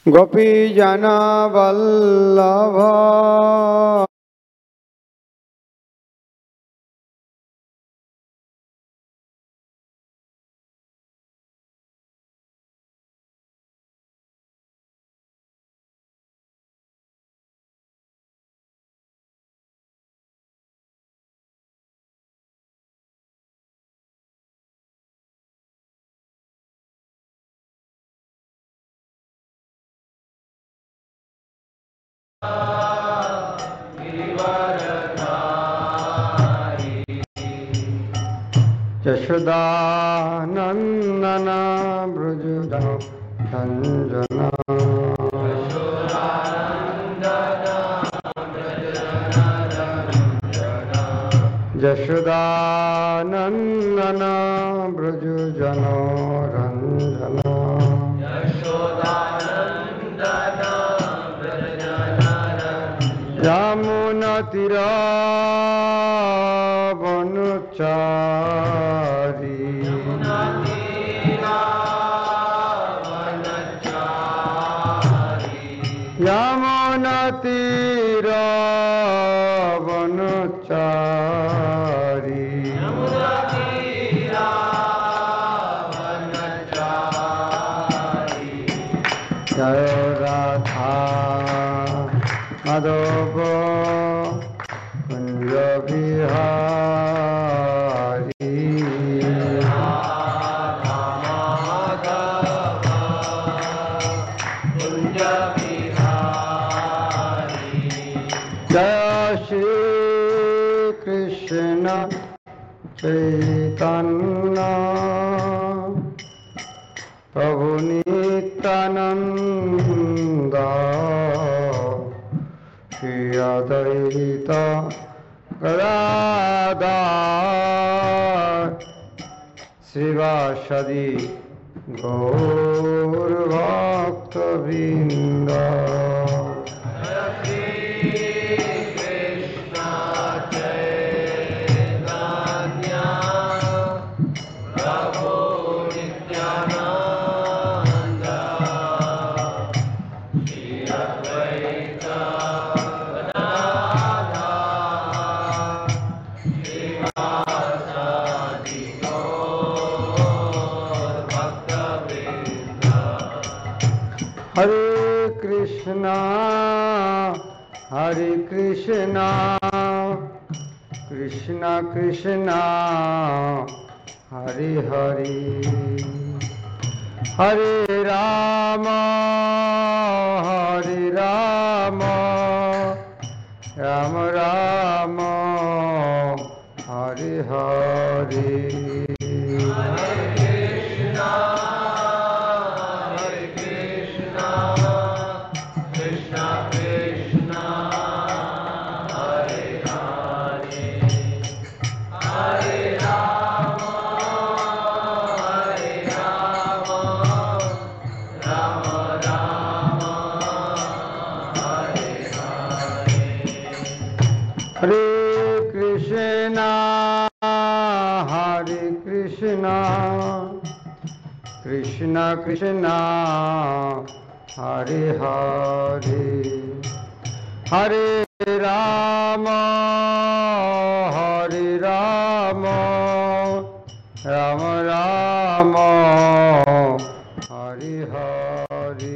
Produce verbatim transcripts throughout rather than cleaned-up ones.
गोपीजना वल्लभ यशोदानंदन ब्रजरंजना यशोदानंदन ब्रजरंजना यमुनातीरावनुचारी यमुनातीरावनुचारी जय राधा माधव कुंज बिहारी जय श्री कृष्ण चैतन्य प्रभु नित्यानंद श्री अद्वैत गदाधर श्रीवासदि गौरभक्तवृंद हरे कृष्णा हरे कृष्णा कृष्णा कृष्णा हरे हरे हरे राम हरे राम राम राम हरे हरे हरे कृष्णा हरे कृष्णा कृष्णा कृष्णा हरे हरे हरे राम हरे Ram Ram Ram Hare Hare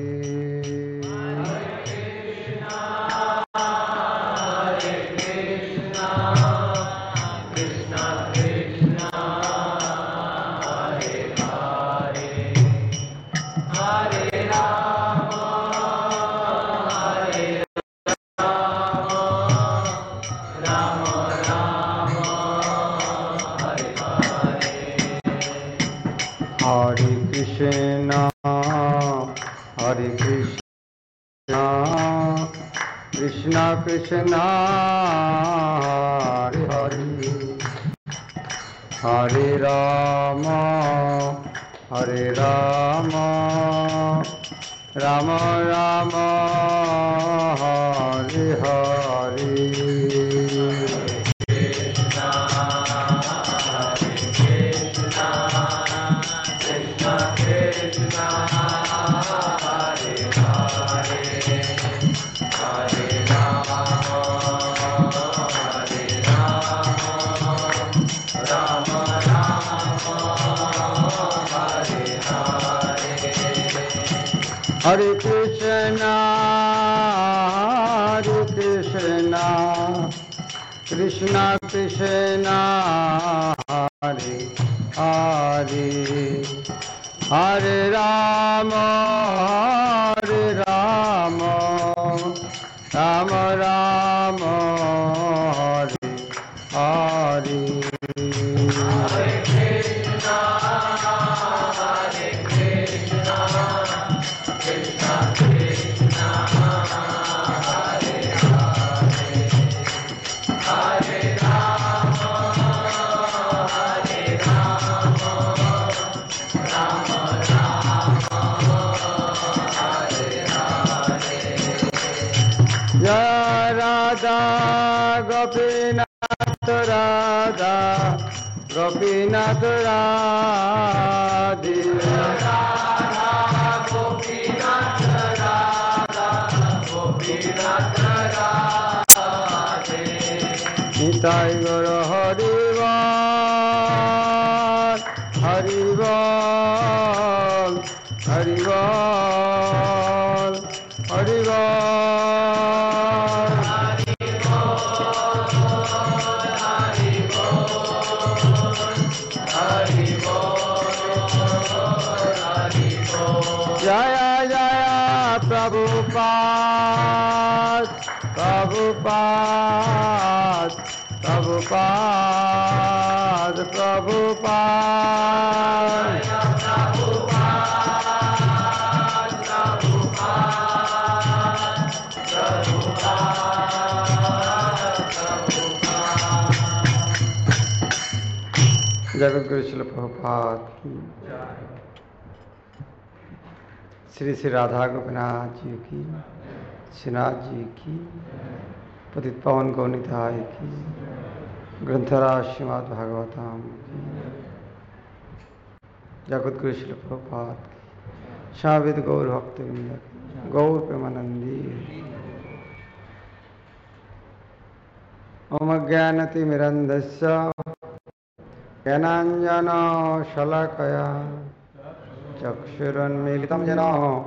Hare Krishna, Hare Krishna, Krishna Krishna, Hare Hare, Hare Rama, Hare Rama, Rama Rama, Hare Hare. Hare Hare Krishna, Hare Krishna, Krishna Krishna, Hare Hare, Hare Rama, Hare Rama, Rama Rama, Hare Hare. Gopinath Radha, Gopinath Radhe, Radha Gopinath Radha, Gopinath Radhe, Nitai Gaura Hari Bol, Hari Bol, Hari Bol, Hari Bol. Prabhupada, Prabhupada, Prabhupada, Prabhupada, जगद्गुरु श्रील प्रभुपाद की, श्री श्री राधा गोपीनाथ जी की, श्रीनाथ जी की, पतित पावन गौनिताय की, ग्रंथराज श्रीमद् भागवतम की, जगद्गुरु श्रील प्रभुपाद की, शाविद गौर भक्तवृंद की, गौर प्रेमानंदी। ओम ज्ञानतिमिरन्धस्य ज्ञानाञ्जन शलाकया चक्षुरुन्मीलितं येन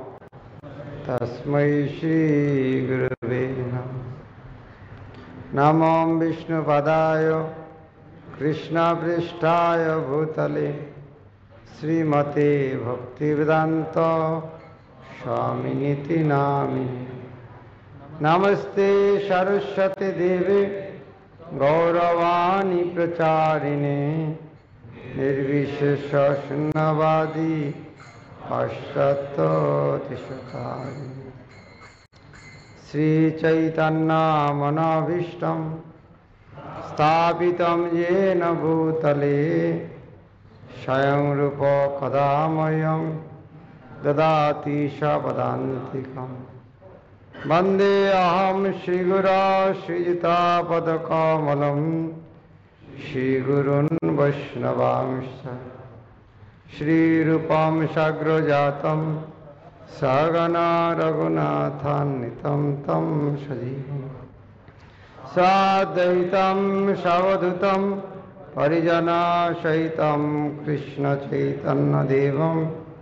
तस्मै श्रीगुरवे नमः। नमो विष्णुपदाय कृष्णपृष्ठाय भूतले श्रीमते भक्तिवेदान्त स्वामिनिति नामिने। नमस्ते सरस्वती देवे गौरवाणी प्रचारिणे निर्विशेष शून्यवादी पाश्चात्योत्तिष्ठकारिणे। श्री चैतन्य मनोभीष्टं स्थापितं येन भूतले स्वयं रूप कदा मह्यं ददाति स्वपदान्तिकम्। वन्दे अहं श्रीगुरो श्रीयुतापदकमलं श्रीगुरून् वैष्णवांश्च श्रीरूपं साग्रजातं सहगना रघुनाथान्वितं तं सजीवं साद्वैतं सावधूतं परिजनसहितं कृष्णचैतन्यदेवं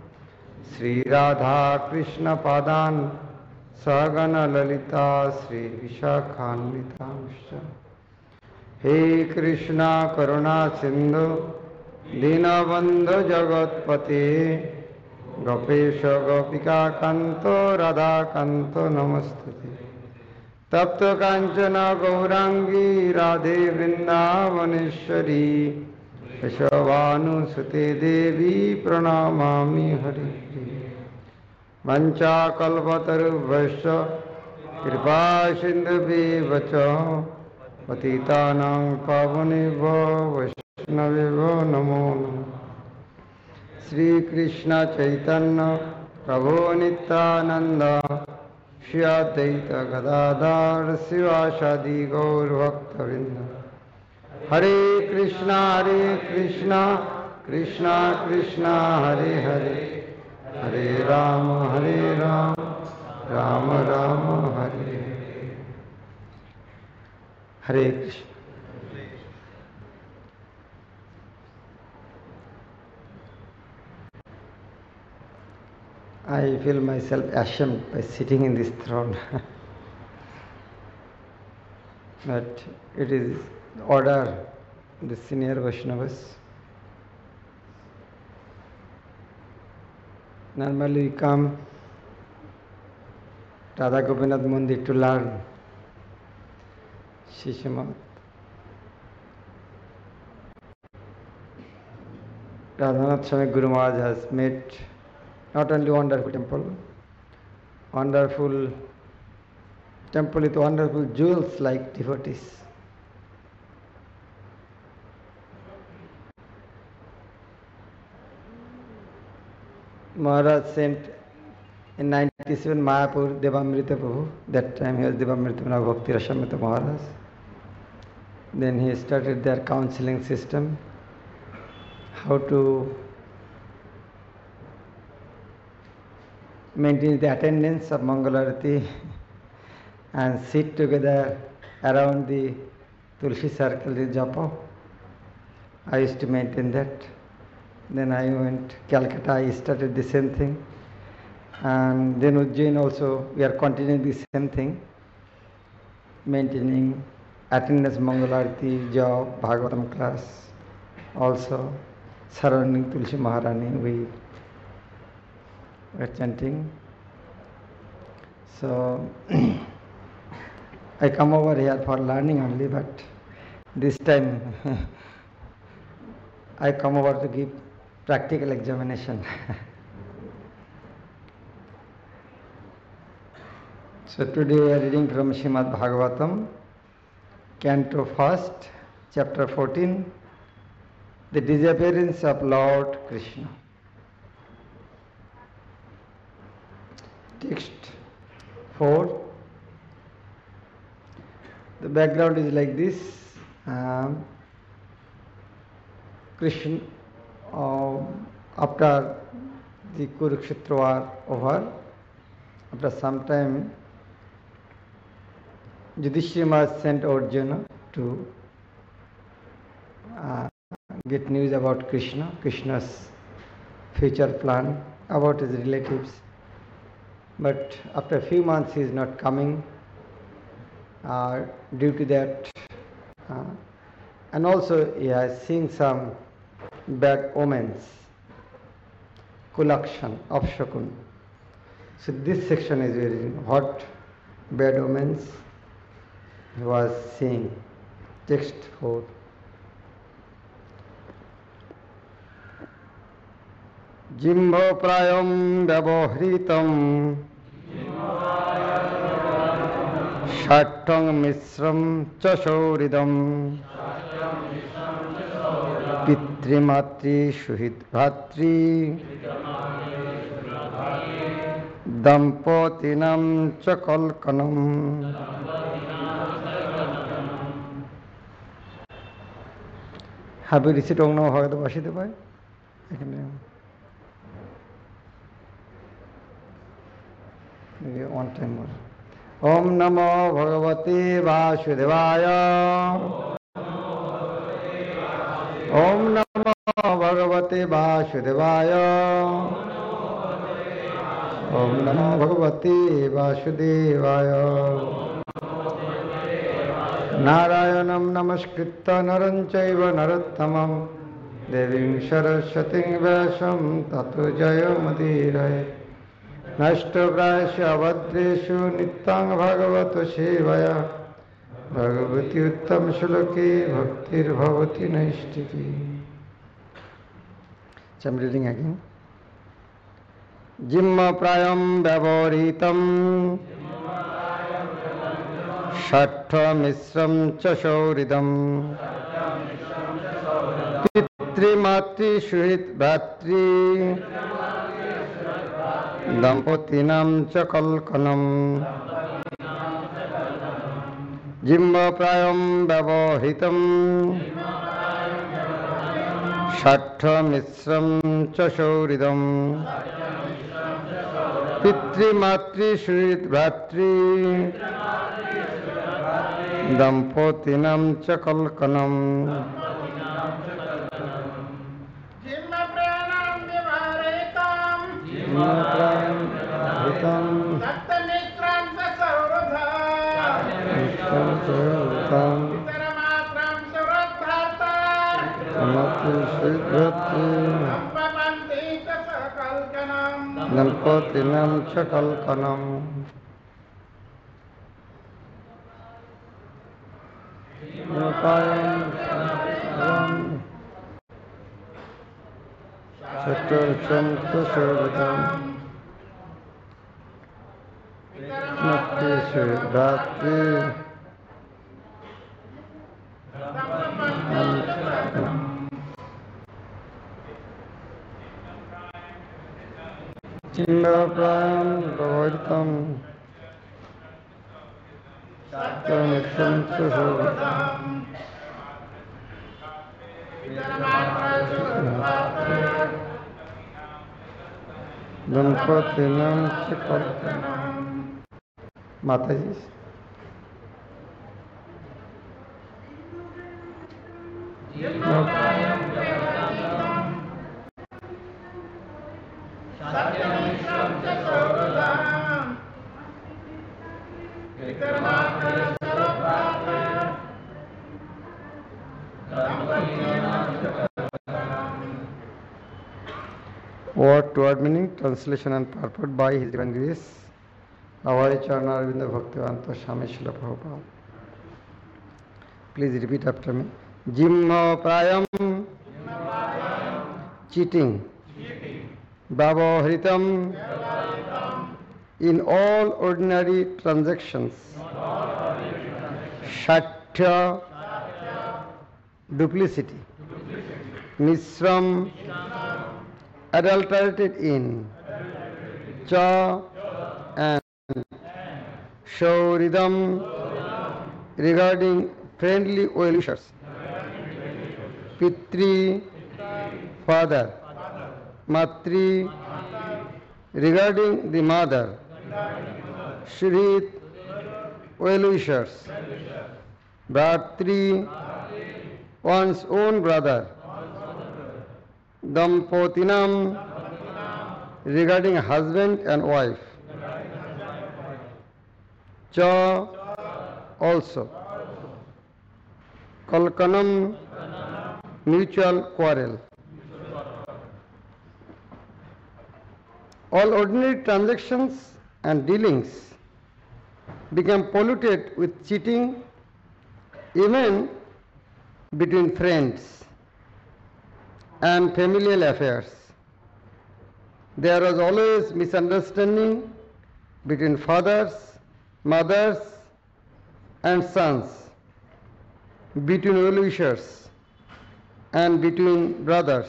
श्रीराधाकृष्णपादान् सहगण ललिता श्री विशाखान्वितांश्च। हे कृष्णा करुणा सिंधु दीनबंधु जगत्पते गोपेश गोपिका कांतो राधा कांतो नमस्तुते। तप्त कांचन गौरांगी राधे वृंदावनेश्वरी यशोभानुसुते देवी प्रणमामि हरि। वंचाकल्पतरुभ्यश्च कृपा सिन्धुभ्येव च पतितानां पावनेभ्यो वैष्णवेभ्यो नमो नमः। श्री कृष्ण चैतन्य प्रभु नित्यानंद श्री अद्वैत गदाधर शिवासादि गौर भक्तवृंद। हरे कृष्णा हरे कृष्णा कृष्णा कृष्णा हरे हरे, हरे राम हरे Ram Ram Ram Hare Hare Krishna. I I feel myself ashamed by sitting in this throne. But it is order of the senior Vaishnavas. Normally we come Radha Gopinath Mandir to learn Shishimat. Radhanath Swami Guru Maharaj has made not only wonderful temple, wonderful temple with wonderful jewels like devotees. Maharaj sent in ninety-seven Mayapur Devamrita Prabhu. That time he was Devamrita Bhakti Rasamrita Maharaj. Then he started their counseling system, how to maintain the attendance of Mangalarati and sit together around the Tulsi circle, the Japa. I used to maintain that. Then I went to Calcutta, I started the same thing. And then Ujjain also, we are continuing the same thing, maintaining attendance Mangalarati, job, Bhagavatam class, also surrounding Tulsi Maharani, we were chanting. So I come over here for learning only, but this time I come over to give practical examination. So today we are reading from Srimad Bhagavatam, Canto first, Chapter fourteen, The Disappearance of Lord Krishna. Text four. The background is like this. Um, Krishna, uh, after the Kurukshetra war over, after some time, Yudhishthira Maharaj sent Arjuna to uh, get news about Krishna, Krishna's future plan, about his relatives. But after a few months he is not coming uh, due to that. Uh, and also he has seen some bad omens, Kulakshan, Apshakun. So this section is very, what bad omens he was seeing. Text four. Jimbo prayam vyavohritam Shattang misram chashoridam Pitrimatri shuhit bhatri Dampotinam chakalkanam. Have you received Om Namo Bhagavate Vasudevaya? I can maybe one time more. Om Namo Bhagavate Vasudevaya. Om Namo Bhagavate Vasudevaya. Om Namo Bhagavate Vasudevaya. Narayanam Namaskritta Naram Chaiva Narottamam Devim Saraswatim Vyasam Tato Jaya Madhiraya. Nashtavrasya Vadreshu Nittang Bhagavato Sevaya Bhagavati Uttam Shloke Bhaktir Bhavati Naistiki. So I am reading again. Jimma Prayam Vyavoritam Shattha Misram Chashoridam Pitri Matri Shuhit Bhatri Dampotinam Chakalkanam Jimba Prayam Vyavohitam Shattha Misram Chashoridam Pitri Matri Shuhit Bhatri Dampotinam Chakalkanam. Jimma Prayam Satyamitam Sattanitram Sasaurudham Nitram Sarutam Pitaramatram Suradhartam Amati Shidhati Sampapanti Sakalkanam Nampotinam Chakalkanam Nopayam Saram Chaturcham Sasurudam Nati Shidhati Chindaprayam Gavaitam Satyamitam Susurudam Dampatinam Chakalkanam Mataji. Sattanitram Sasaurudham Pitaramatram Suradhartam Word to word meaning, translation and purport by His Divine Grace, Avari Charana Arvinda Bhaktivedanta Swami Srila Prabhupada. Please repeat after me. Jimma Prayam, cheating, Bhavahritam, in all ordinary transactions, Shatya, duplicity, Misram, adulterated in, Cha and Shauridam, regarding friendly well-wishers, Pitri, father, Matri, regarding the mother, Shrit, well-wishers, Bhatri, one's own brother, Dampotinam, regarding husband and wife, Cha, also, Kalkanam, mutual quarrel. All ordinary transactions and dealings become polluted with cheating, even between friends and familial affairs. There was always misunderstanding between fathers, mothers, and sons, between well-wishers and between brothers,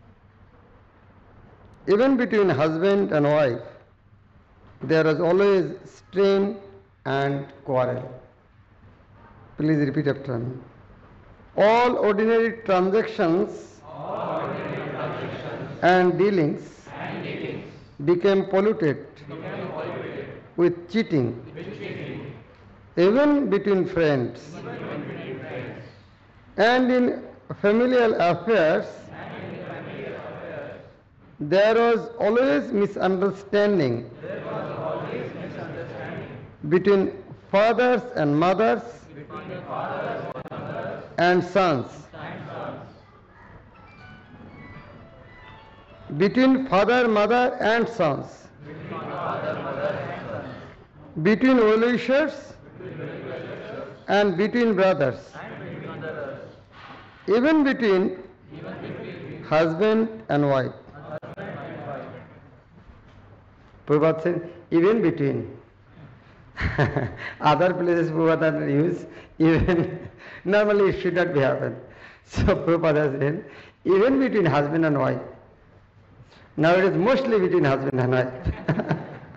even between husband and wife. There was always strain and quarrel. Please repeat after me. All ordinary transactions, All ordinary transactions and, dealings and dealings became polluted, became polluted with cheating, with cheating, even between friends, even between friends, and in familial affairs. and in familial affairs. There was always misunderstanding There was always misunderstanding between fathers and mothers between the fathers and mothers and sons, and sons, between father, mother, and sons, between father, mother, and sons, between well-wishers and between brothers, and between others, even between even between husband and wife. husband and wife. Prabhupada said, even between. Other places Prabhupada use, even, normally it should not be happen. So Prabhupada said, even between husband and wife. Now it is mostly between husband and wife.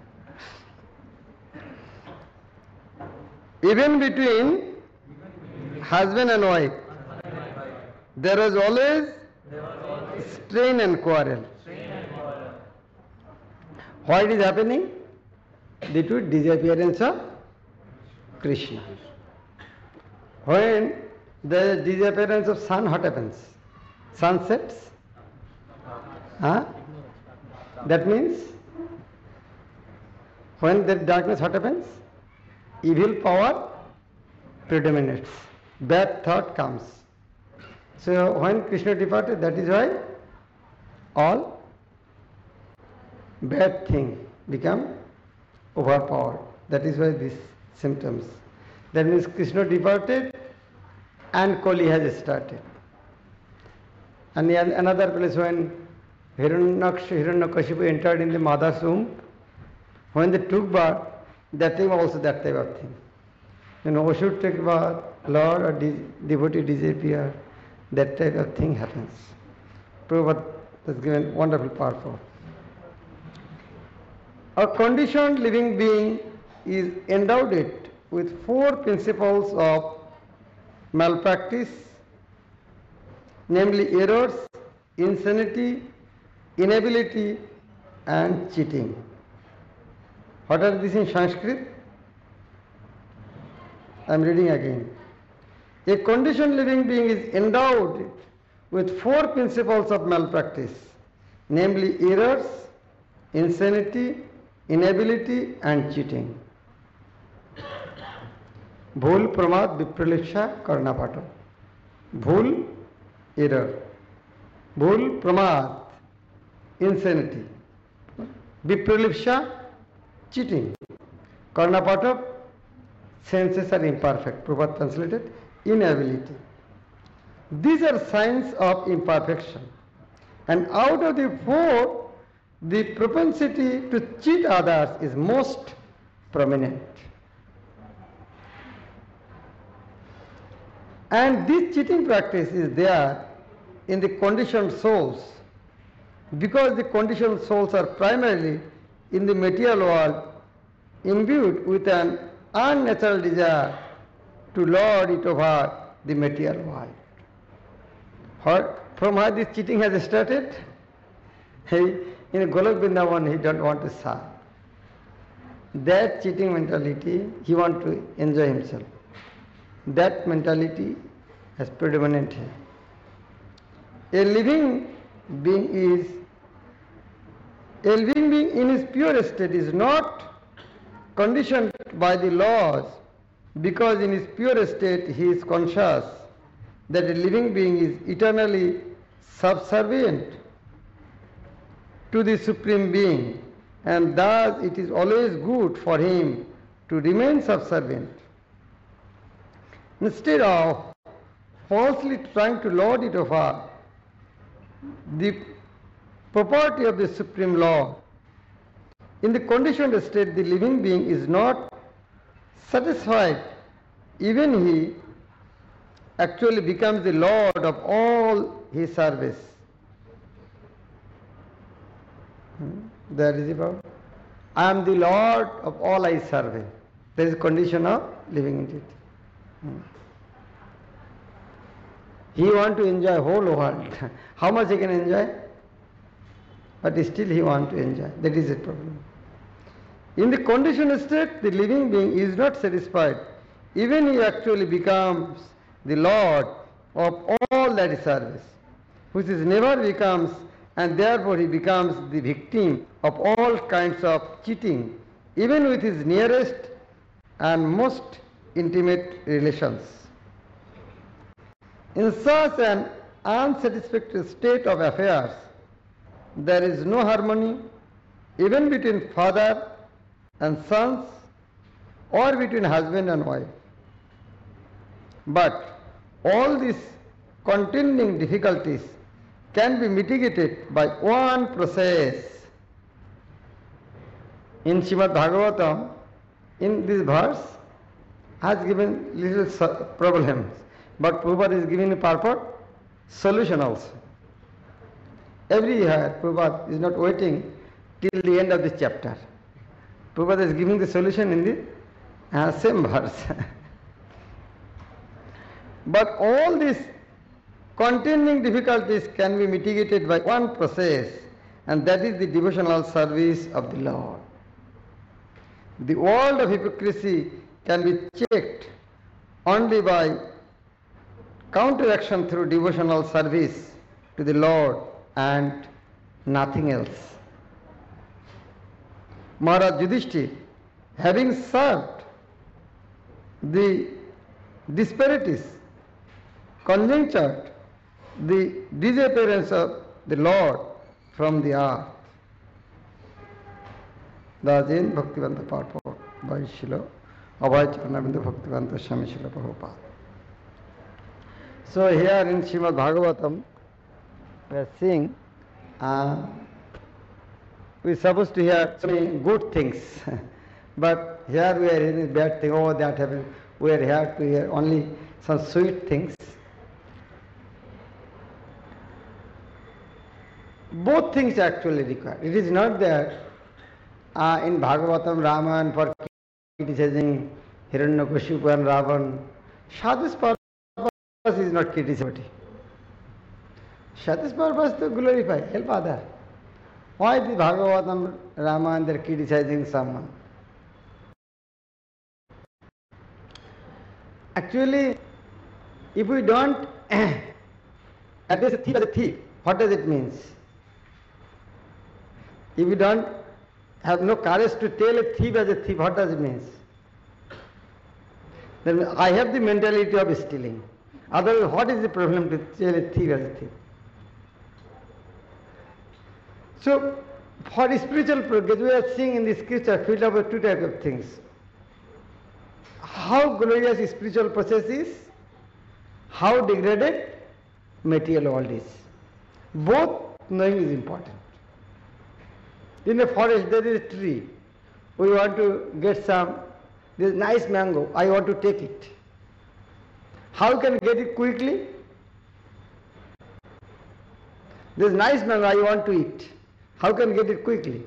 Even between husband and wife, there was always strain and quarrel. Why it is happening? Due to disappearance of Krishna. When the disappearance of sun, what happens? Sun sets? Huh? That means When the darkness, what happens? Evil power predominates. Bad thought comes. So when Krishna departed, that is why all bad thing become overpowered. That is why these symptoms. That means Krishna departed and Kali has started. And in another place when Hiranyaksha, Hiranyakashipu entered in the mother's womb, when they took bath, that time also that type of thing. You know, we should take bath, Lord or de- devotee disappear, that type of thing happens. Prabhupada has given wonderful purport. A conditioned living being is endowed with four principles of malpractice, namely errors, insanity, inability and cheating. What are these in Sanskrit? I am reading again. A conditioned living being is endowed with four principles of malpractice, namely errors, insanity, inability and cheating. भूल प्रमाद विप्रलिप्सा करना पाठो. भूल error, भूल प्रमाद insanity, विप्रलिप्सा cheating, karna pato senses are imperfect. Prabhupada translated inability. These are signs of imperfection, and out of the four, the propensity to cheat others is most prominent. And this cheating practice is there in the conditioned souls, because the conditioned souls are primarily in the material world imbued with an unnatural desire to lord it over the material world. What, from how this cheating has started? He, in Golok Vrindavan, he don't want to serve. That cheating mentality, he want to enjoy himself. That mentality has predominant here. A living being is, a living being in his pure state is not conditioned by the laws, because in his pure state he is conscious that a living being is eternally subservient to the Supreme Being, and thus it is always good for him to remain subservient. Instead of falsely trying to lord it over the property of the Supreme Lord, in the conditioned state the living being is not satisfied. Even he actually becomes the lord of all his service. Hmm? That is about, I am the lord of all I serve. There is a condition of living in it. Hmm. He wants to enjoy whole world. How much he can enjoy? But still he wants to enjoy. That is the problem. In the conditioned state, the living being is not satisfied. Even he actually becomes the lord of all that is service, which is never becomes, and therefore he becomes the victim of all kinds of cheating, even with his nearest and most intimate relations. In such an unsatisfactory state of affairs, there is no harmony even between father and sons, or between husband and wife. But all these contending difficulties can be mitigated by one process. In Srimad Bhagavatam, in this verse, has given little problems, but Prabhupada is giving a purport, solution also. Every year, Prabhupada is not waiting till the end of this chapter. Prabhupada is giving the solution in the uh, same verse. But all these contending difficulties can be mitigated by one process, and that is the devotional service of the Lord. The world of hypocrisy can be checked only by counteraction through devotional service to the Lord and nothing else. Maharaj Yudhishthira having served the disparities, conjunctured the disappearance of the Lord from the earth. That's in Bhaktivedanta part four by Srila Abhay Charanabindu Bhaktivedanta Swami Srila Prabhupada. So here in Srimad Bhagavatam, we are seeing, uh, we are supposed to hear so many good things, but here we are hearing bad things, oh that happened. We are here to hear only some sweet things. Both things actually required. It is not that uh, in Bhagavatam Raman for criticizing Hiranyakashipu and Ravan. Sadhu's purpose is not criticizing. Sadhu's purpose is to glorify, help others. Why the Bhagavatam Raman they are criticizing someone? Actually, if we don't address a thief as a thief, what does it mean? If we don't have no courage to tell a thief as a thief, what does it mean? Then I have the mentality of stealing. Otherwise, what is the problem to tell a thief as a thief? So, for spiritual progress, we are seeing in the scripture filled up with two types of things. How glorious spiritual process is, how degraded material world is. Both knowing is important. In a forest there is a tree. We want to get some, there is nice mango, I want to take it. How can I get it quickly? There is nice mango, I want to eat. How can I get it quickly?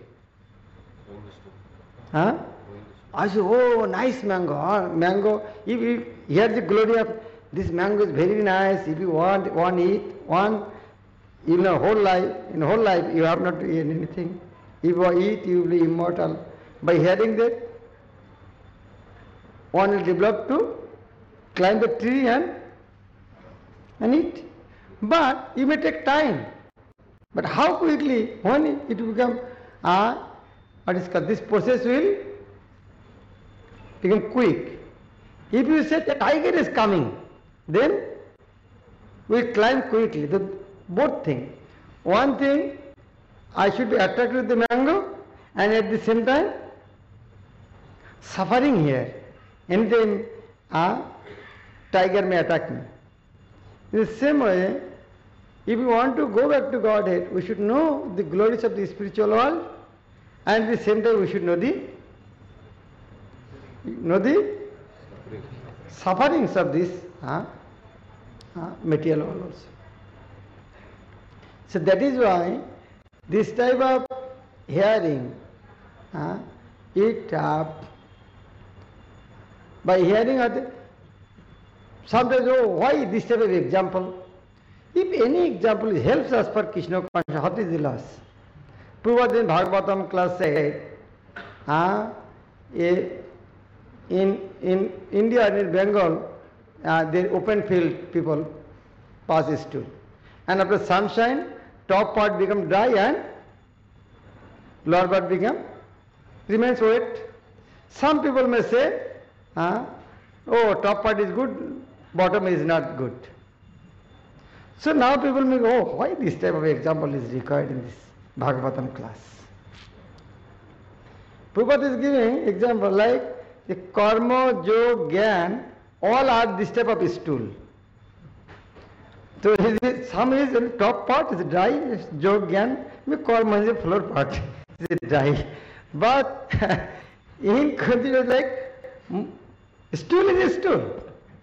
Huh? I say, oh, nice mango, huh? Mango. If you hear the glory of this mango is very nice, if you want one eat, one, in a whole life, in whole life you have not to eat anything. If you eat, you will be immortal. By hearing that, one will develop to climb the tree and, and eat. But it may take time. But how quickly, when it will become, uh, what is called, this process will become quick. If you say the tiger is coming, then we climb quickly. The both things. One thing, I should be attracted with the mango, and at the same time, suffering here. Anytime a tiger may attack me. In the same way, if we want to go back to Godhead, we should know the glories of the spiritual world, and at the same time we should know the know the sufferings of this uh, uh, material world also. So that is why this type of hearing, uh, it uh, by hearing other, sometimes, oh, why this type of example? If any example helps us for Krishna consciousness, what is the loss? Prabhupada in Bhagavatam class said, uh, in, in India and in Bengal, uh, the open field people pass a stool. And after sunshine, top part become dry and lower part become, remains wet. Some people may say, uh, oh, top part is good, bottom is not good. So now people may go, oh, why this type of example is required in this Bhagavatam class? Prabhupada is giving example like the karma, jog, gyan, all are this type of stool. So his, some is the top part is dry, jog, gyan, karma is the floor part is dry. But in Kunti was like, stool is a stool.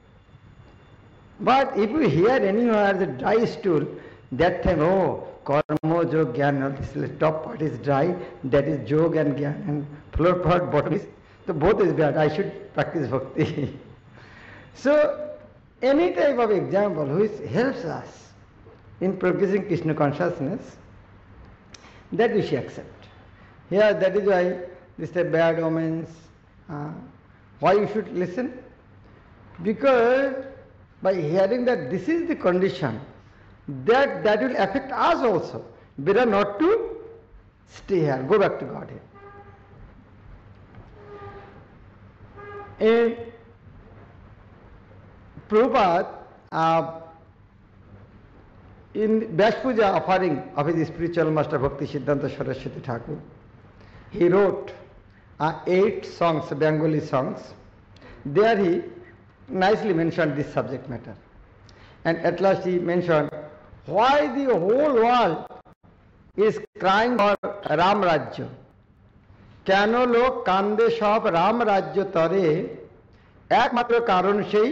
But if you hear anywhere the dry stool, that time, oh, karma, jog, gyan, this top part is dry, that is jog and gyan, and floor part, bottom is, so both is bad, I should practice bhakti. So, any type of example which helps us in progressing Krishna consciousness, that we should accept. Here, that is why this is bad omens. Uh, why you should listen? Because by hearing that this is the condition, that that will affect us also. Better not to stay here, go back to Godhead. In Prabhupada, uh, in Vyas Puja offering of his spiritual master Bhakti Siddhanta Saraswati Thakur, he wrote uh, eight songs, Bengali songs. There he nicely mentioned this subject matter. And at last he mentioned why the whole world is crying for Ram Rajya. কেন লোক কান্দে সব রাম রাজ্য তরে একমাত্র কারণ সেই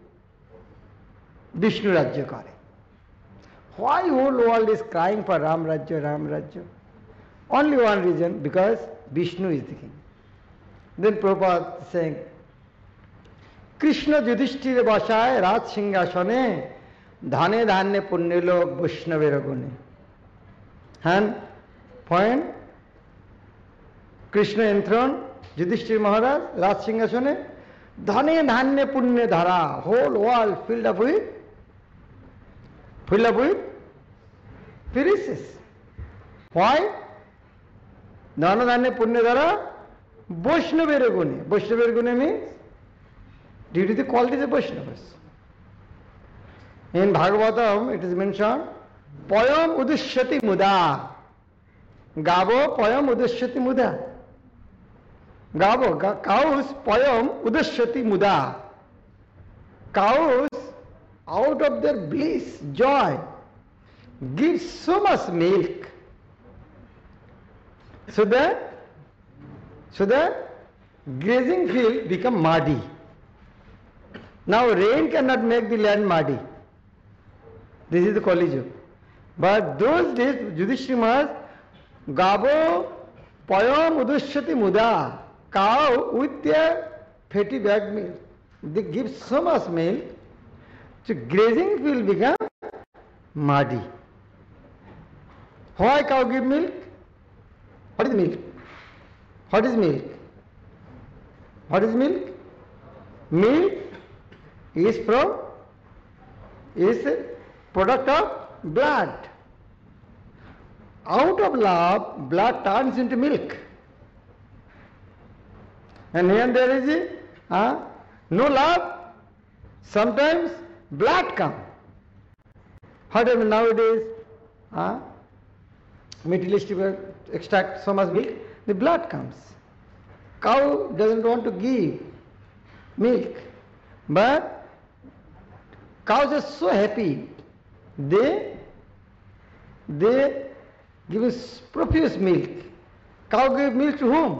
বিষ্ণু রাজ্য করে. Why whole world is crying for Ram Rajya, Ram Rajya? Only one reason, because Vishnu is the king. Then Prabhupada is saying, Krishna Yudhishthira বসায় রাজ সিংহাসনে ধানে ধান্যে পুণ্যে লোক বৈষ্ণবের গুণে. And point, Krishna enthroned Yudhishthira Maharaj, Raj Singhasane, dhane dhanye punye dhara, whole world filled up with, filled up with riches. Why? Dhane dhanye punye dhara, Vaishnavera gune. Vaishnavera gune means due to the qualities of Vaishnavas. In Bhagavatam it is mentioned, Payam udushyati muda. Gabo payam udushyati muda. Gabo, cows, poyam, udashyati muda. Cows, out of their bliss, joy, give so much milk. So that, so that grazing field become muddy. Now rain cannot make the land muddy. This is the collision. But those days, Yudhishthira Maharaj, Gabo, poyam, udashyati muda. Cow with their fatty back milk, they give so much milk, so grazing will become muddy. Why cow give milk? What is milk? What is milk? What is milk? Milk is from, is a product of blood. Out of love, blood turns into milk. And here there is a, uh, no love, sometimes blood comes. However, nowadays, uh, materialistic extract so much milk, the blood comes. Cow doesn't want to give milk, but cows are so happy, they, they give us profuse milk. Cow gives milk to whom?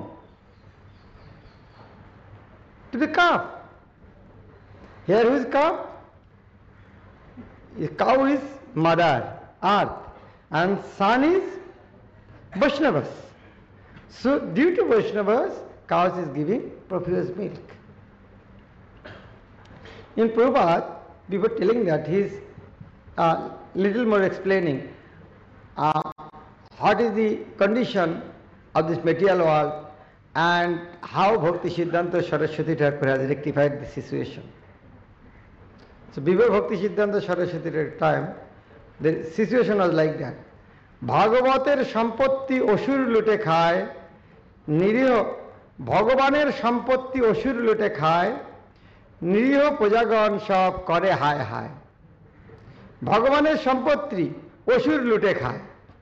To the calf. Here who is calf? The cow is mother, earth, and son is Vaishnavas. So due to Vaishnavas, cows is giving profuse milk. In Prabhupada, we were telling that he is uh, little more explaining uh, what is the condition of this material world and how Bhakti Siddhanta Saraswati Thakur has rectified the situation. So before Bhakti Siddhanta Saraswati Thakur time, the situation was like that. Bhagavater সম্পত্তি অসুর লুটে খায়, নিরীহ ভগবানের সম্পত্তি অসুর লুটে খায়, নিরীহ প্রজাগণ সব করে হায় হায়। ভগবানের সম্পত্তি অসুর লুটে খায়।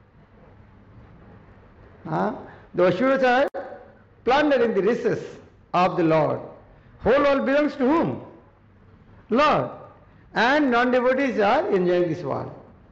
Huh? The Asuras are plundering the riches of the Lord. Whole world belongs to whom? Lord. And non-devotees are enjoying this world.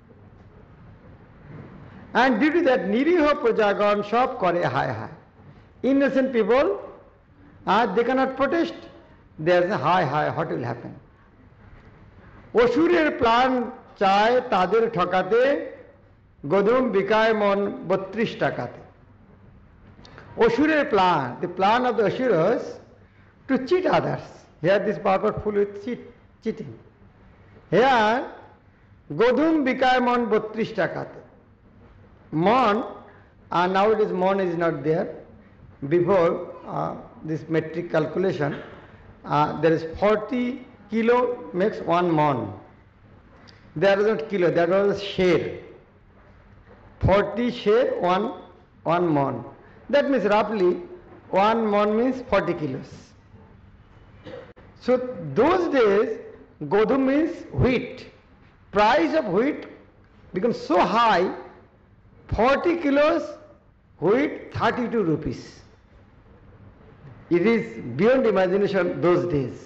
And due to that, Niriho Prajagan Shop Kore Hai Hai. Innocent people, uh, they cannot protest. There is a high high, what will happen? অসুরের plan চায় তাদের ঠকাতে, গদুম বিকায় মন বত্রিশ টাকাতে। অসুরের plan, the plan of the Asuras to cheat others. Here this purport full with cheat, cheating. Here, গদুম বিকায় মন বত্রিশ টাকাতে. Mon, and nowadays mon is not there. Before uh, this metric calculation, uh, there is forty kilo makes one mon. There is not kilo, that was share. forty share, one, one mon. That means roughly one mon means forty kilos. So those days, Godhum means wheat. Price of wheat becomes so high, forty kilos wheat, thirty-two rupees. It is beyond imagination those days.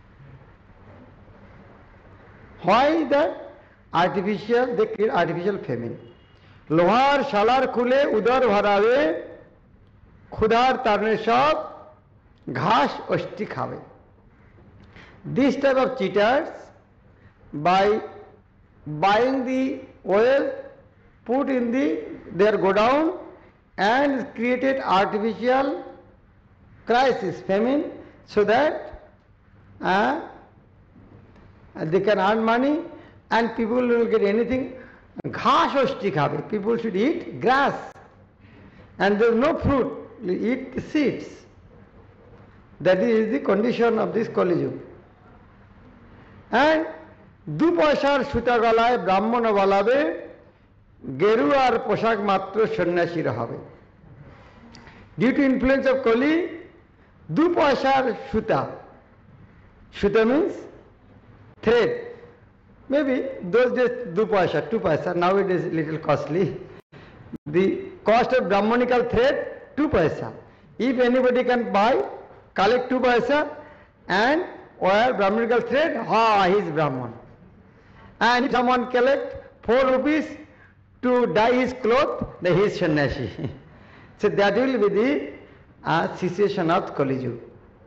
Why that? Artificial, they create artificial famine. लोहार शालार खुले उदर भरावे खुदार तारने सब घास ओष्टी खावे. This type of cheaters, by buying the oil, put in the their godown and created artificial crisis, famine, so that uh, they can earn money and people will get anything. Ghash oshti khabe. People should eat grass. And there is no fruit. Eat the seeds. That is the condition of this Kali Yuga. And দু পয়সার সুতা গলায় ব্রাহ্মণ বলাবে গেরুয়ার পোশাক মাত্র সন্ন্যাসীর হবে. Due to influence of Kali, দু পয়সার সুতা. Suta means thread. Maybe those days দু পয়সা, two paisa. Nowadays little costly. The cost of Brahmanical thread, two paisa. If anybody can buy, collect two paisa and wear Brahmanical thread, ah, he is Brahman. And if someone collect four rupees to dye his cloth, then he is Sannyasi. So that will be the uh, situation of Kali Yuga.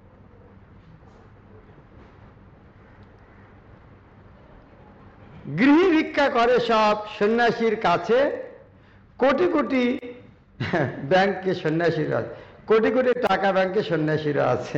গৃহী ভিক্ষা করে সব সন্ন্যাসীর কাছে কোটি কোটি ব্যাংকে সন্ন্যাসীরা আছে কোটি কোটি টাকা ব্যাংকে সন্ন্যাসীরা আছে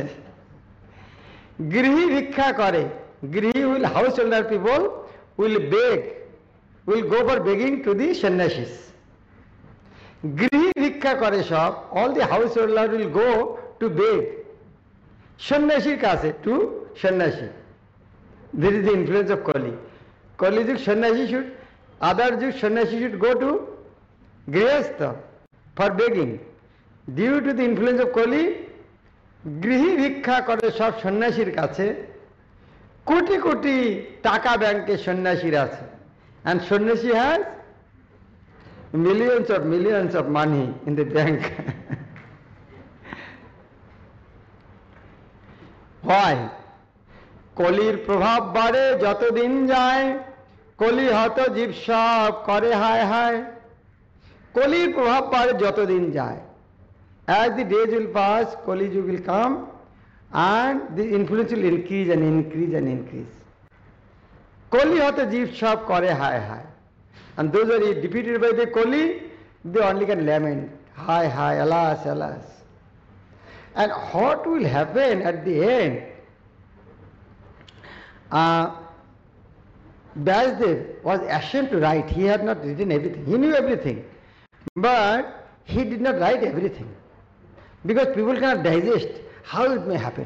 গৃহী ভিক্ষা করে গৃহী will householder people will beg will go for begging to the সন্ন্যাসীস গৃহী ভিক্ষা করে সব all the householder will go to beg সন্ন্যাসীর কাছে টু সন্ন্যাসী this is the influence of Kali Kali Yuga Sannyasi should, other Yuga Sannyasi should go to Grihastha for begging. Due to the influence of Kali, Grihi Bhikkha করে সব সন্ন্যাসীর কাছে কোটি কোটি টাকা ব্যাংকে সন্ন্যাসীর আছে. And সন্ন্যাসী has millions of millions of money in the bank. Why? কলির প্রভাব বাড়ে যতদিন যায় কলি হত জীব সব করে হায় হায় কলির প্রভাব বাড়ে যতদিন যায় as the days will pass Kali Yuga will come and the influence will increase and increase and increase কলি হত জীব সব করে হায় হায় and those who are defeated by the Kali they only can lament hi hi alas alas and what will happen at the end. Uh, Vyasdev was ashamed to write. He had not written everything. He knew everything. But he did not write everything. Because people cannot digest how it may happen.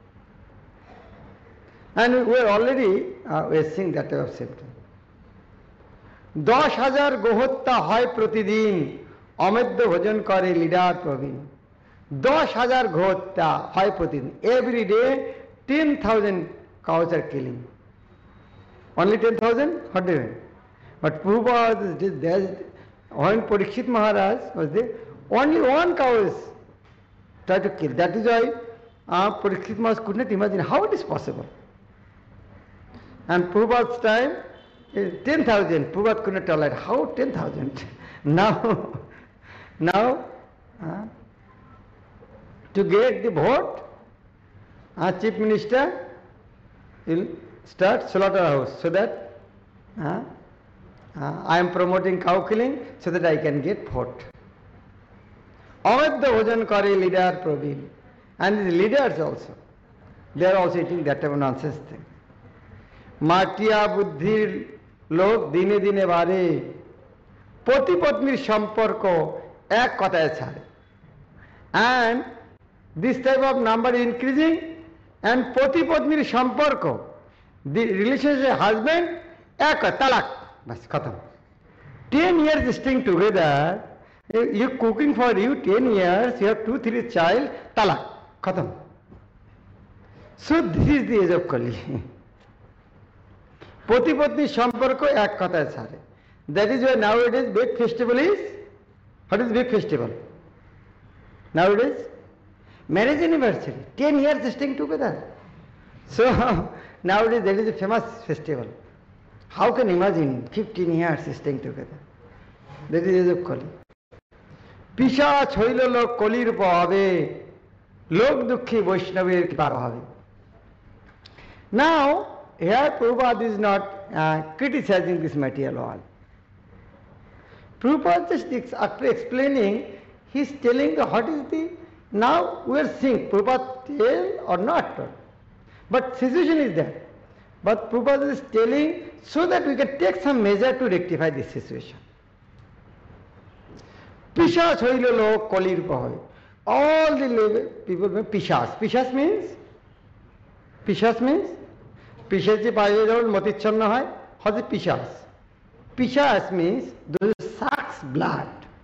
And we are already uh, we are seeing that type of symptom. দশ হাজার গোহত্যা হয় প্রতিদিন অমেদ্য ভোজন করে leader প্রবীণ দশ হাজার গোহত্যা হয় প্রতিদিন every day ten thousand cows are killing. Only ten thousand? What they went. But Prabhupada, when Parikshit Maharaj was there, only one cow is tried to kill. That is why uh, Parikshit Maharaj could not imagine how it is possible. And Prabhupada's time, ten thousand. Prabhupada could not tolerate. How ten thousand? Now, now uh, to get the vote, uh, Chief Minister will start slaughterhouse so that uh, uh, I am promoting cow killing so that I can get vote. Avedya bhojan kare leader Praveen and the leaders also. They are also eating that type of nonsense thing. Matiya buddhir log dine dine bare poti patnir samporko ek kothaye chhare. And this type of number is increasing. And poti patnir samporko, the relationship husband, ek talak, bas khatam. Ten years staying together, you cooking for you ten years, you have two, three child, talak, khatam. So this is the age of Kali. Poti Patni Samparko ek kathay sare. That is why nowadays big festival is, what is big festival? Nowadays, marriage anniversary, ten years staying together. So nowadays that is a famous festival. How can you imagine fifteen years staying together? That is the age of Kali. Pisha choilo lok Kalir pahave, lok dukhi Vaishnaver kipar bhave. Now, here Prabhupada is not uh, criticizing this material all. Prabhupada just ex after explaining, he is telling the, what is the, now we are seeing, Prabhupada tell or not tell. But situation is there. But Prabhupada is telling so that we can take some measure to rectify this situation. Pishas hoilo lo Kalir pahave. All the people mean Pishas. Pishas means? Pishas means? Pishachi paye jol motichhanna hai. What is Pishas? Pishas means those who sucks blood.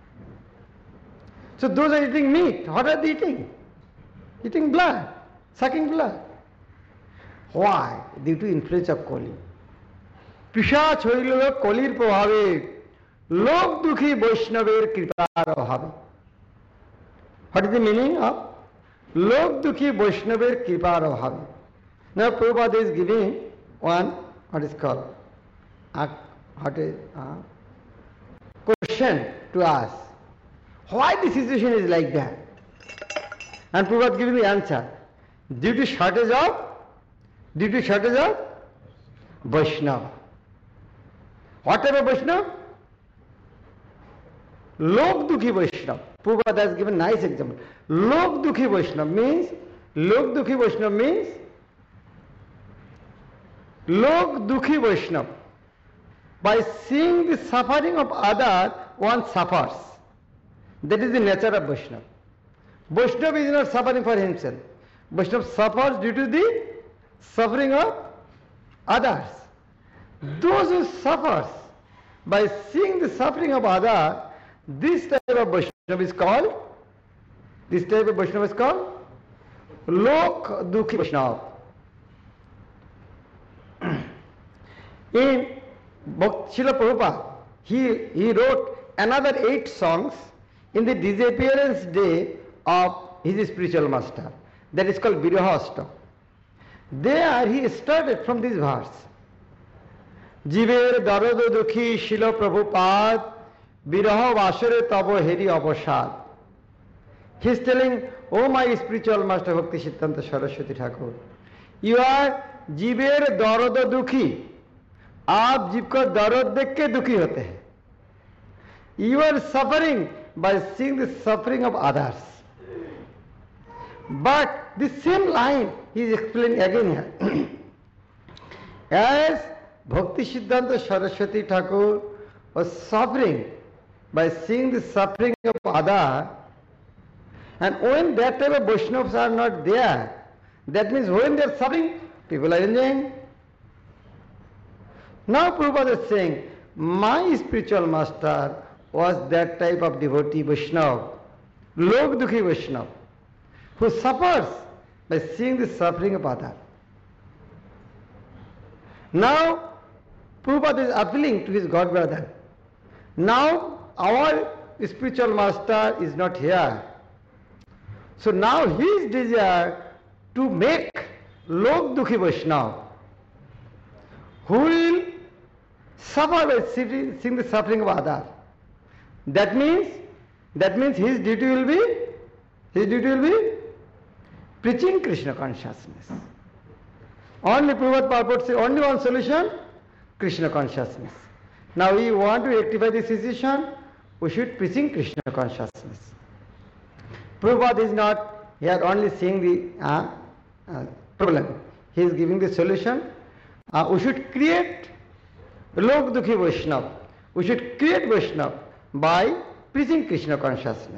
So those are eating meat. What are they eating? Eating blood, sucking blood. Why? Due to influence of Kali. Pisha choilo Kalir pahave, lok dukhi Vaishnaver kripar abhave. What is the meaning of lok dukhi Vaishnaver kripar abhave? Now Prabhupada is giving one, what is called, a, what is, a question to us. Why the situation is like that? And Prabhupada giving the answer. Due to shortage of, due to shortage of Vaishnava. What type of Vaishnava? Lok dukhi Vaishnava. Prabhupada has given nice example. Lok dukhi Vaishnava means, Lok dukhi Vaishnava means, Lok dukhi Vaishnava. By seeing the suffering of others, one suffers. That is the nature of Vaishnava. Vaishnava is not suffering for himself. Vaishnava suffers due to the suffering of others. Those who suffers by seeing the suffering of others, this type of Vaishnava is called, this type of Vaishnava is called Lok dukhi Vaishnava. In Srila Prabhupada, he, he wrote another eight songs in the disappearance day of his spiritual master. That is called Virahastaka. There he started from this verse. Jiver darod dukhi Srila Prabhupada Viraha vasare tabo heri avasad. He is telling, oh my spiritual master Bhakti Siddhanta Saraswati Thakur, you are jiver darod dukhi. आप जीव का दर्द देख के दुखी होते हैं. You are suffering by seeing the suffering of others. But the same line he is explaining again here. As Bhakti Siddhanta Saraswati Thakur was suffering by seeing the suffering of others, and when that type of Vaishnavas are not there, that means when they are suffering, people are enjoying. Now Prabhupada is saying, my spiritual master was that type of devotee Vaishnava, Lok dukhi Vaishnava, who suffers by seeing the suffering of others. Now Prabhupada is appealing to his god brother. Now our spiritual master is not here. So now his desire to make Lok dukhi Vaishnava, who will suffer by seeing the suffering of others. That means, that means his duty will be, his duty will be preaching Krishna consciousness. Only Prabhupada purport say only one solution, Krishna consciousness. Now we want to rectify this situation, we should preaching Krishna consciousness. Prabhupada is not here only seeing the uh, uh, problem. He is giving the solution. Uh, we should create Lok dukhi Vaishnava. We should create Vaishnava by preaching Krishna consciousness.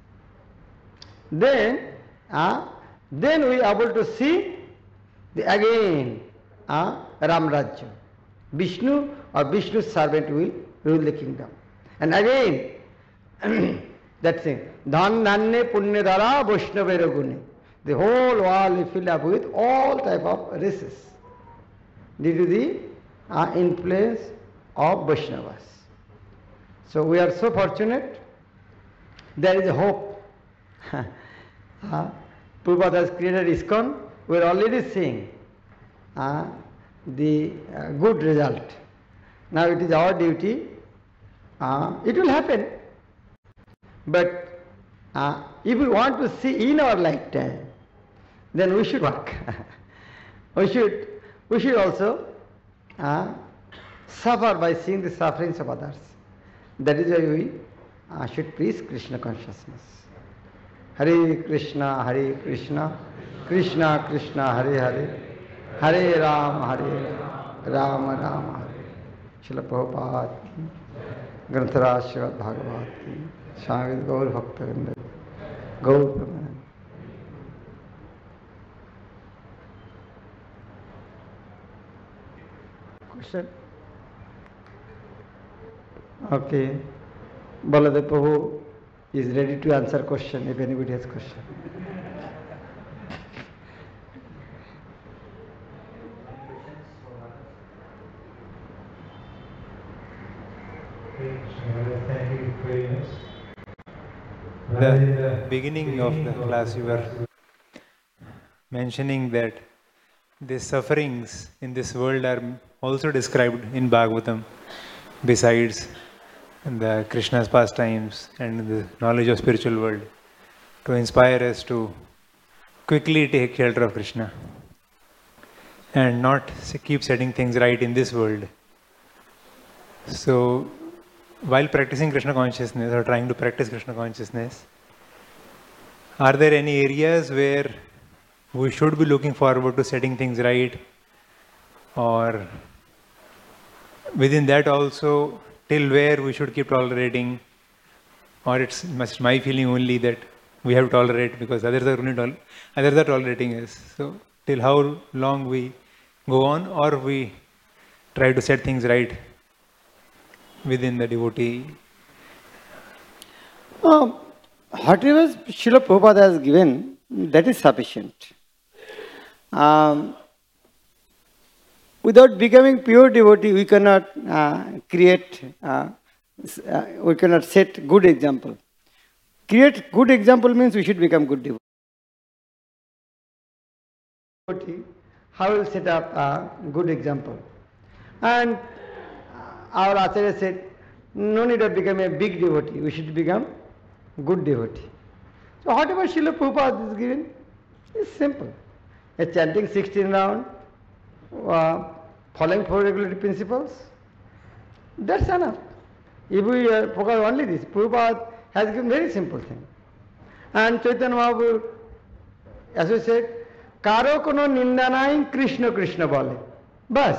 Then, uh, then we are able to see the, again uh, Ram Rajya. Vishnu or Vishnu's servant will rule the kingdom. And again, that thing, Dhan Nanne Punya Dara Vaishnavera Gune. The whole world is filled up with all type of races due to the uh, influence of Vaishnavas. So we are so fortunate. There is a hope. uh, Prabhupada has created ISKCON. We are already seeing uh, the uh, good result. Now it is our duty. Uh, it will happen. But uh, if we want to see in our lifetime, then we should work. we should we should also uh, suffer by seeing the sufferings of others. That is why we uh, should preach Krishna consciousness. Hare Krishna, Hare Krishna, Krishna Krishna, Hare Hare, Hare Ram, Hare Ram, Ram Hare. Srila Prabhupada ki, Grantaraj Srimad Bhagavad ki, Swami Gaur Bhakta Gaur Pramanand. Question? Okay. Baladev Prabhu is ready to answer question if anybody has question. Thank you very much. The beginning of the class you were mentioning that the sufferings in this world are also described in Bhagavatam besides the Krishna's pastimes and the knowledge of spiritual world to inspire us to quickly take shelter of Krishna and not keep setting things right in this world. So while practicing Krishna consciousness or trying to practice Krishna consciousness, are there any areas where we should be looking forward to setting things right, or within that also till where we should keep tolerating, or it's my feeling only that we have to tolerate because others are only tol- others are tolerating us. So till how long we go on, or we try to set things right within the devotee? Uh, whatever Srila Prabhupada has given, that is sufficient. Um, without becoming pure devotee, we cannot uh, create, uh, uh, we cannot set good example. Create good example means we should become good devotee. How will set up a good example? And our Acharya said, no need of becoming a big devotee, we should become good devotee. So whatever Srila Prabhupada is given is simple. A chanting sixteen round, uh, following four regulatory principles, that's enough. If we uh, focus only this, Prabhupada has given very simple thing. And Chaitanya Mahaprabhu, as we said, Karo kono ninda nai Krishna Krishna bole. Bas.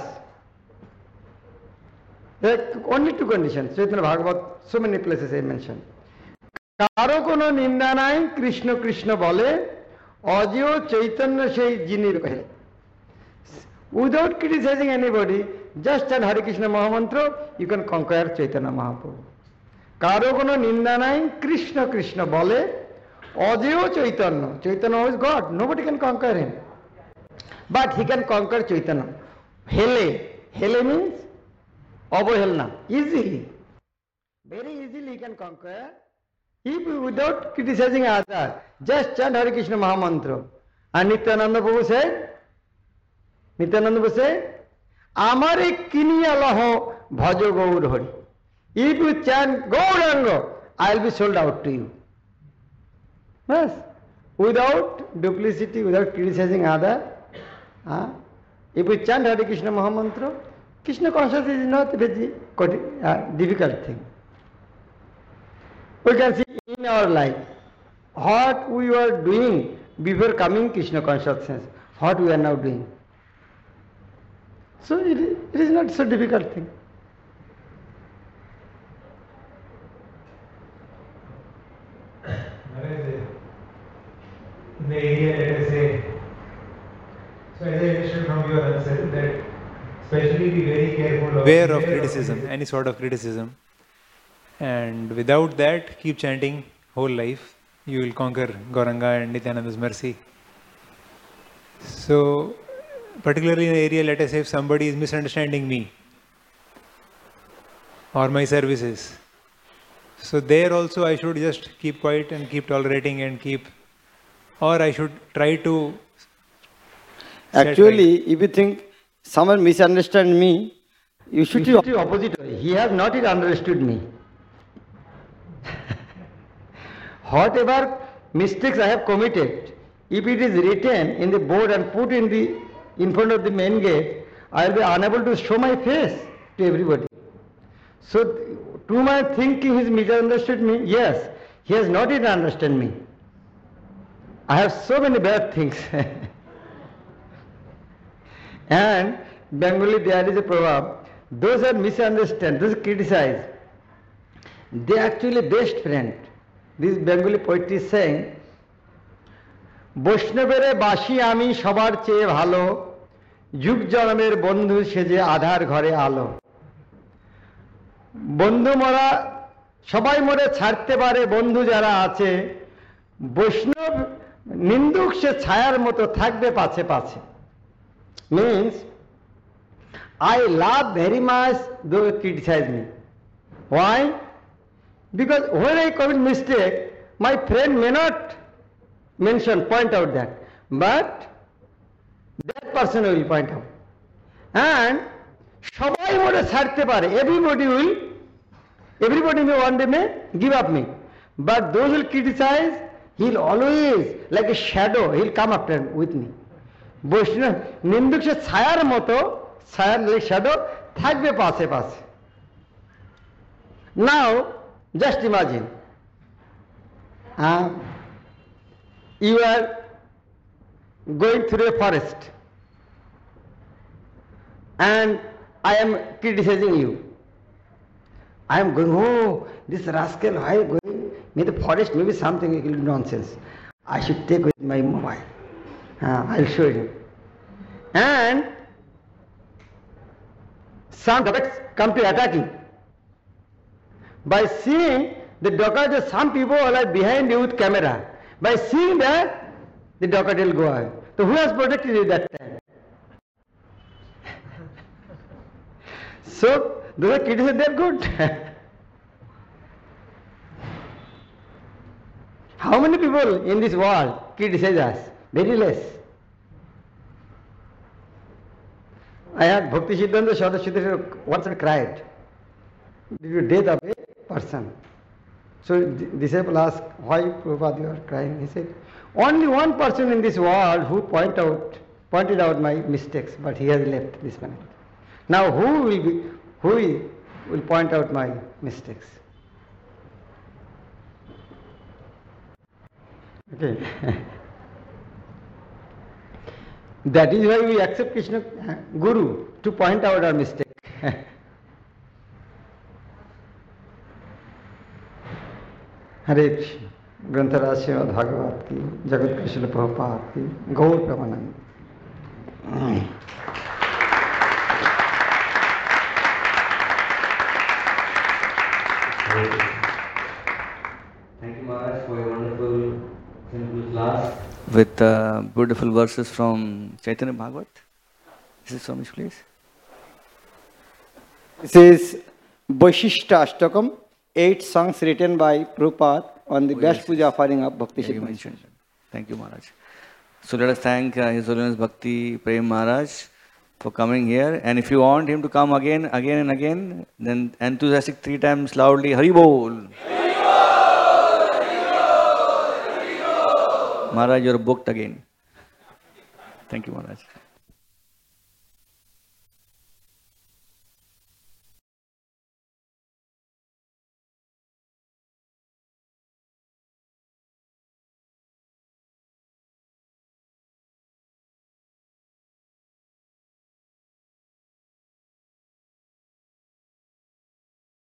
There are only two conditions. Chaitanya Bhagavat, so many places I mentioned. Karo kono ninda nai Krishna Krishna bole, Ajyo Chaitanya sei jini kahe. Without criticizing anybody, just chant Hare Krishna Mahamantra, you can conquer Chaitanya Mahaprabhu. Karo kono ninda nai Krishna Krishna bole, Ajyo Chaitanya. Chaitanya is God, nobody can conquer him. But he can conquer Chaitanya. Hele. Hele means Avahelna. Easily. Very easily he can conquer. If without criticizing others, just chant Hare Krishna Mahamantra. And Nityananda Prabhu said, Nityananda Prabhu said, Amare kiniya laho bhajo gaur hari. If you chant Gauranga, I will be sold out to you. Yes. Without duplicity, without criticizing others, uh, if we chant Hare Krishna Mahamantra, Krishna consciousness is not a very uh, difficult thing. We can see in our life what we were doing before coming Krishna consciousness, what we are now doing. So it is, it is not so difficult thing. In the area, let us say, so as I understood from your answer, that especially be very careful of Aware of criticism, any sort of criticism. And without that, keep chanting whole life. You will conquer Gauranga and Nityananda's mercy. So, particularly in an area, let us say if somebody is misunderstanding me or my services, so there also I should just keep quiet and keep tolerating and keep, or I should try to set Actually, right. if you think someone misunderstand me, you should You should do opposite way. He has not yet understood me. Whatever mistakes I have committed, if it is written in the board and put in the in front of the main gate, I will be unable to show my face to everybody. So, to my thinking, he misunderstood me. Yes, he has not yet understood me. I have so many bad things. And Bengali, there is a proverb: those who misunderstand, those who criticize, they are actually best friend. This Bengali poetry is saying, বৈষ্ণবেরে বাসি আমি সবার চেয়ে ভালো, যুগ জনমের বন্ধু সেজে আধার ঘরে আলো। বন্ধু মরা সবাই মরে ছাড়তে পারে, বন্ধু যারা আছে, বৈষ্ণব নিন্দুক সে ছায়ার মতো থাকবে পাছে পাছে। Means, I love very much those who criticize me. Why? Because when I commit mistake, my friend may not mention, point out that, but that person will point out. And সবাই মরে ছাড়তে পারে, everybody will, everybody may one day may give up me. But those who will criticize, he'll always, like a shadow, he'll come after with me. বৈষ্ণব নিন্দুক সে ছায়ার মতো, ছায়ার shadow থাকবে পাশে পাশে। Now, just imagine, uh, you are going through a forest and I am criticizing you. I am going, oh, this rascal, why are you going near the forest? Maybe something nonsense. I should take with my mobile. Uh, I'll show you. And some dogs come to attack you. By seeing the dog, some people are behind you with camera. By seeing that, the dog will go away. So who has protected you that time? So those kids, they're good. How many people in this world criticize us? Very less. I had Bhakti Siddhanta Saraswati once cried due to death of a person. So the disciple asked, why Prabhupada you are crying? He said, only one person in this world who point out, pointed out my mistakes, but he has left this planet. Now who will be, who will point out my mistakes? Okay. That is why we accept Krishna uh, Guru to point out our mistake. Hare Krishna. Granthara Srimad Bhagavat ki, Jagat Krishna Prabhupada ki, Gaur Pramanand. Thank you, Maharaj, for your wonderful, simple class. With uh, beautiful verses from Chaitanya Bhagavat. This is Swami, please. This is Vaishishta Ashtakam, eight songs written by Prabhupada on the Oh, best yes, puja yes. offering of Bhakti Yeah, you Siddhanta. mentioned. Thank you, Maharaj. So let us thank uh, His Holiness Bhakti Prem Maharaj for coming here. And if you want him to come again, again and again, then enthusiastic three times loudly, Hari Bol. Maharaj, you're booked again. Thank you, Maharaj.